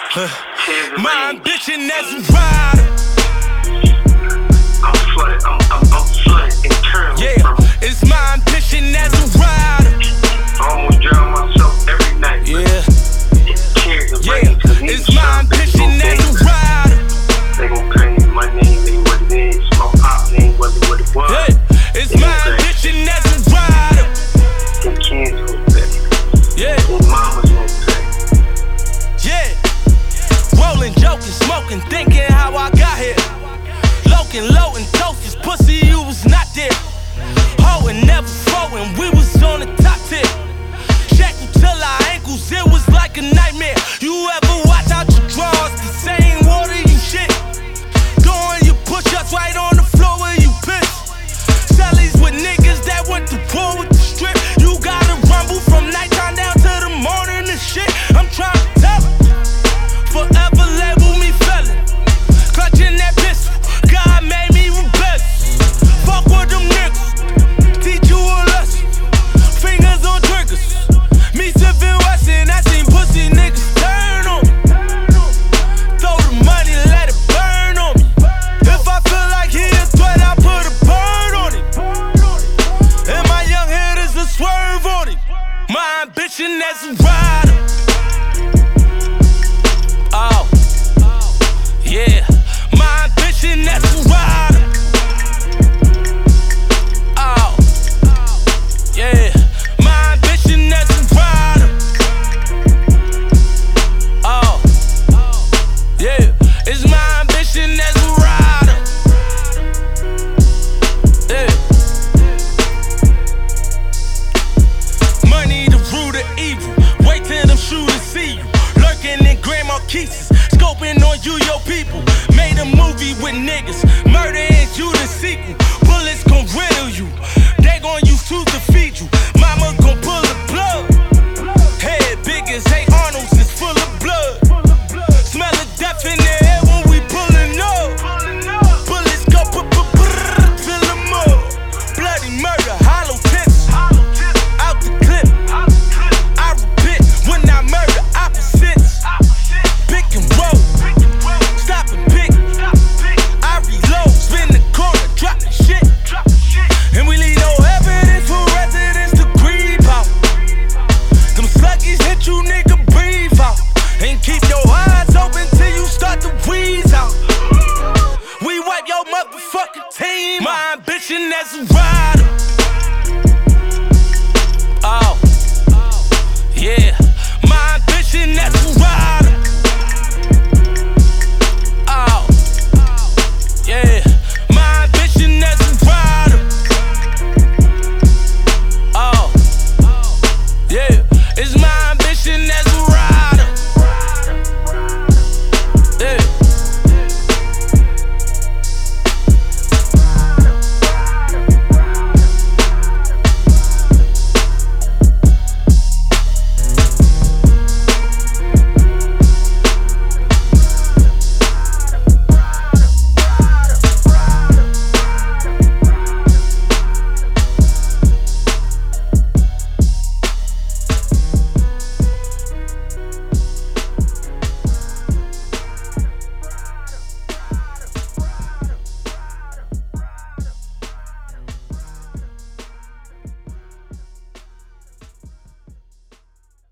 My ambition as a rider. I'm flooded internally. Yeah, it's my ambition as a rider. I almost drown myself every night. Yeah, it's my ambition as a rider. They gon' claim my name ain't what it is. My pop name wasn't what it was. Yeah, it's my ambition as a rider. Them kids gon' pay. Yeah, Them mamas gon' pay. yeah. Rolling, joking, smoking, thinking how I got here. Loking, loading, toasters, pussy, you was not there. Hoeing, never flowing, we was on the top tier. Shackled till our ankles, it was like a nightmare. You ever watch out your drawers, the same water you shit. Doing your push-ups right on the floor where you piss. Sellies with niggas that went to war with the strip. You gotta rumble from nighttime down to the morning and shit. I'm trying to tell it. Forever label me felon. Clutching that pistol, God made me rebellious. Fuck with them niggas, teach you a lesson. Fingers on triggers, me sippin' Westin'. I seen pussy niggas turn on me. Throw the money, let it burn on me. If I feel like he a threat, I put a bird on him. And my young head is a swerve on him. My ambition as a rider. Oh, yeah, my ambition as a rider. Oh, yeah, my ambition as a rider. Oh, yeah, it's my ambition as a rider. Yeah. Money the root of evil. Wait till them shooters see you. Lurking in Grand Marquises, scoping on you, your people. Made a movie with niggas, murder and you the sequel. Bullets gon' riddle you, they gon' use tools to feed you. Mama gon' pull the plug. Head big as hey Arnold